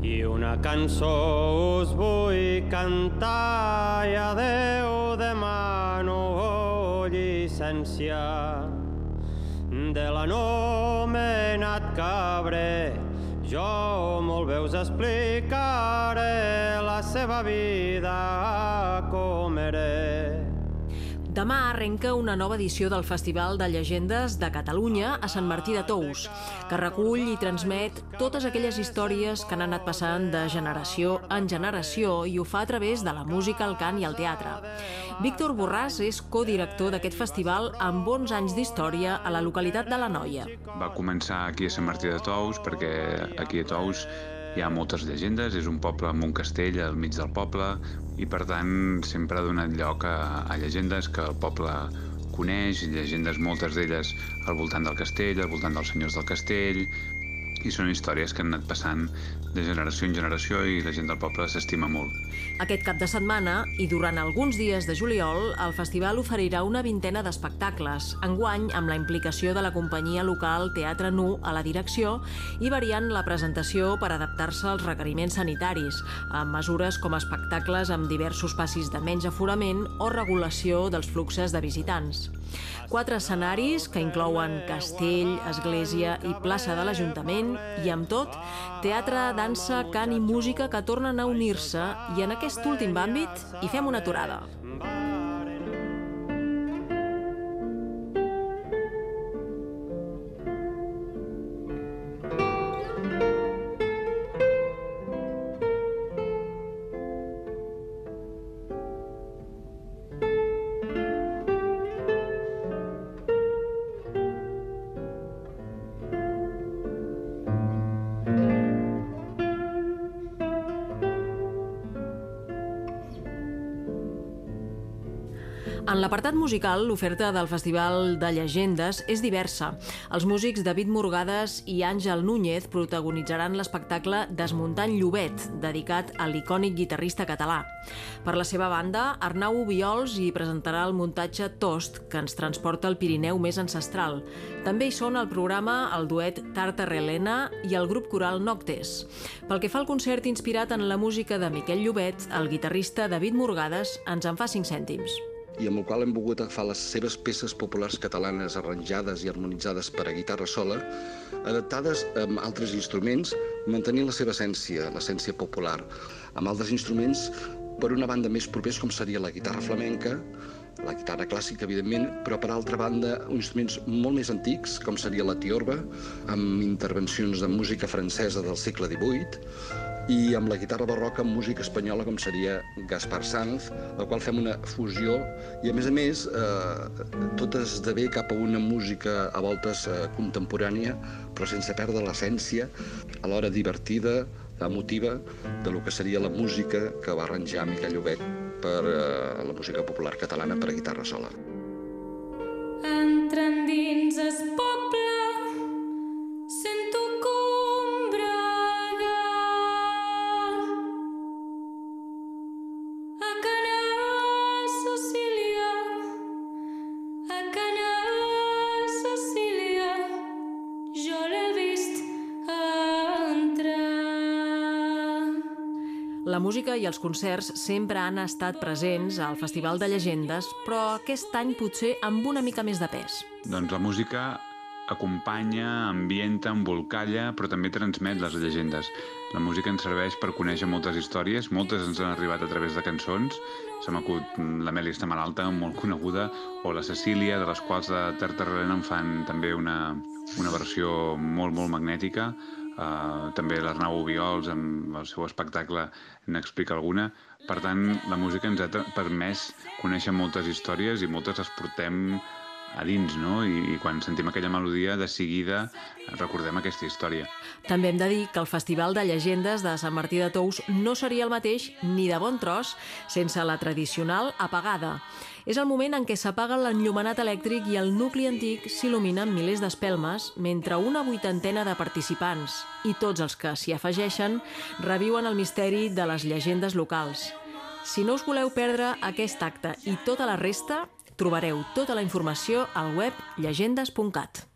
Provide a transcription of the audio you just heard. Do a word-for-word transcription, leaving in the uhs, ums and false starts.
i una cançó us vull cantar i adeu demano llicència de l'anomenat cabrer. Jo molt bé us explicaré la seva vida com era. Demà arrenca una nova edició del Festival de Llegendes de Catalunya a Sant Martí de Tous, que recull i transmet totes aquelles històries que han anat passant de generació en generació i ho fa a través de la música, el cant i el teatre. Víctor Borràs és codirector d'aquest festival amb onze anys d'història a la localitat de l'Anoia. Va començar aquí a Sant Martí de Tous perquè aquí a Tous hi ha moltes llegendes, és un poble amb un castell al mig del poble i per tant sempre ha donat lloc a, a llegendes que el poble coneix, llegendes moltes d'elles al voltant del castell, al voltant dels senyors del castell, i són històries que han anat passant de generació en generació i la gent del poble s'estima molt. Aquest cap de setmana i durant alguns dies de juliol, el festival oferirà una vintena d'espectacles, enguany amb la implicació de la companyia local Teatre Nu a la direcció i variant la presentació per adaptar-se als requeriments sanitaris, amb mesures com espectacles amb diversos passis de menys aforament o regulació dels fluxes de visitants. Quatre escenaris que inclouen castell, església i plaça de l'Ajuntament i, amb tot, teatre, dansa, cant i música que tornen a unir-se i en aquest últim àmbit hi fem una aturada. En l'apartat musical, l'oferta del Festival de Llegendes és diversa. Els músics David Morgades i Àngel Núñez protagonitzaran l'espectacle Desmuntant Llobet, dedicat a l'icònic guitarrista català. Per la seva banda, Arnau Obiols hi presentarà el muntatge Tost, que ens transporta al Pirineu més ancestral. També hi són al programa el duet Tartarelena i el grup coral Noctes. Pel que fa al concert inspirat en la música de Miquel Llobet, el guitarrista David Morgades ens en fa cinc cèntims. I amb el qual hem volgut agafar les seves peces populars catalanes arranjades i harmonitzades per a guitarra sola, adaptades amb altres instruments, mantenint la seva essència, l'essència popular, amb altres instruments, per una banda més propers com seria la guitarra flamenca, la guitarra clàssica, evidentment, però per altra banda instruments molt més antics, com seria la tiorba, amb intervencions de música francesa del segle divuit, i amb la guitarra barroca amb música espanyola com seria Gaspar Sanz, el qual fem una fusió i a més a més eh, tot esdevé cap a una música a voltes eh, contemporània però sense perdre l'essència, alhora divertida, emotiva, de lo que seria la música que va arranjar Miquel Llobet per eh, la música popular catalana per a guitarra sola. Entrant dins el poble sento La música i els concerts sempre han estat presents al Festival de Llegendes, però aquest any potser amb una mica més de pes. Doncs la música acompanya, ambienta, embolcalla, però també transmet les llegendes. La música ens serveix per conèixer moltes històries, moltes ens han arribat a través de cançons. Se m'acut l'Amèlia està malalta, molt coneguda, o la Cecília, de les quals de Tartarelena en fan també una, una versió molt, molt magnètica. Uh, també l'Arnau Obiols amb el seu espectacle n'explica alguna. Per tant, la música ens ha permès conèixer moltes històries i moltes les portem a dins, no? I, i quan sentim aquella melodia, de seguida recordem aquesta història. També hem de dir que el Festival de Llegendes de Sant Martí de Tous no seria el mateix ni de bon tros sense la tradicional apagada. És el moment en què s'apaga l'enllumenat elèctric i el nucli antic s'il·lumina amb milers d'espelmes, mentre una vuitantena de participants i tots els que s'hi afegeixen reviuen el misteri de les llegendes locals. Si no us voleu perdre aquest acte i tota la resta, trobareu tota la informació al web llegendes punt cat.